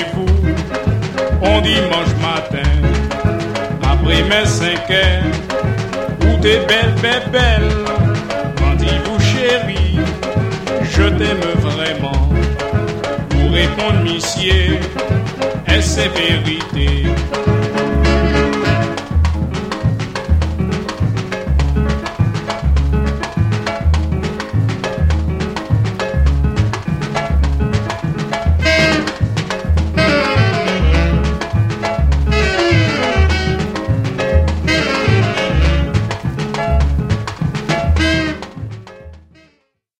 rendez-vous on dimanche matin après mes 5 heures où t'es belle, belle, belle. Rendez-vous chérie, je t'aime vraiment. Pour répondre monsieur, est-ce vérité?